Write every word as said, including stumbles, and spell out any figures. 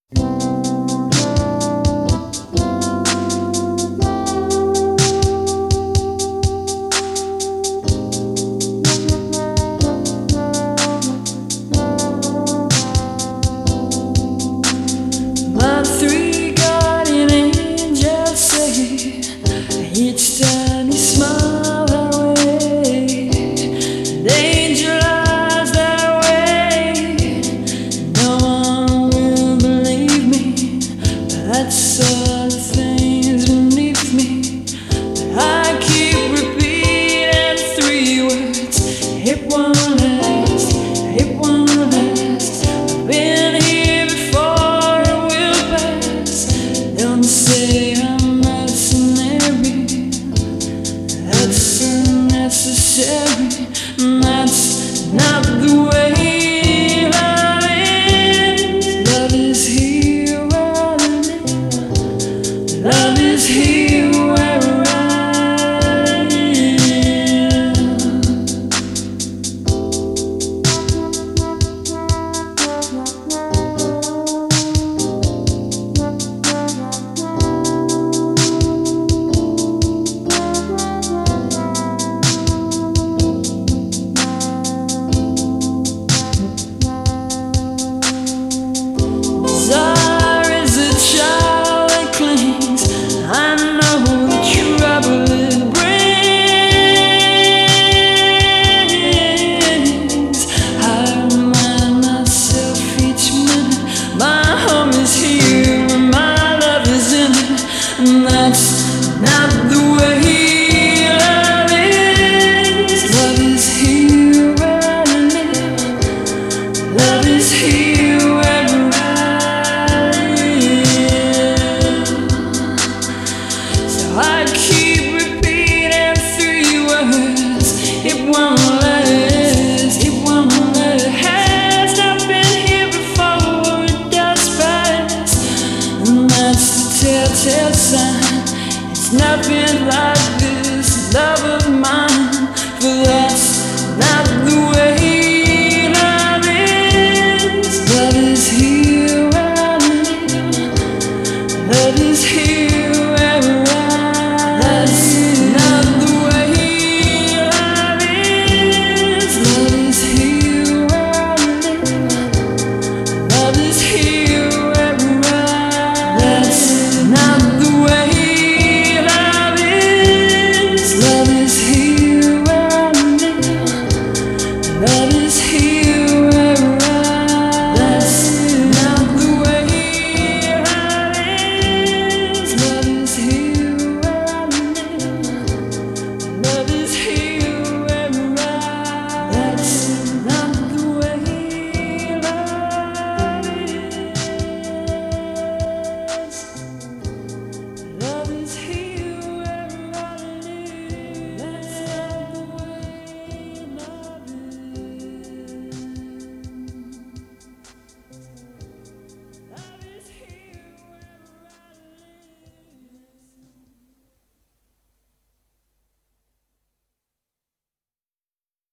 My three guardian angels say each time you smile that way, the angel eyes that way. No one will believe me, but that's all the things beneath me. But I keep repeating three words: it won't last, it won't last. I've been here before, it will pass. Don't say I'm mercenary, that's unnecessary. That's not the way love is. Love is here where I live. Love is here where I live. Desire is a child that clings. I know the trouble it brings. I remind myself each minute my home is here and my love is in it. And that's not the way love is. Love is here where I live. Love is here where I keep repeating three words: it won't last, it won't last. Has not been here before, it does pass. And that's the telltale sign. It's not been like this, love of mine.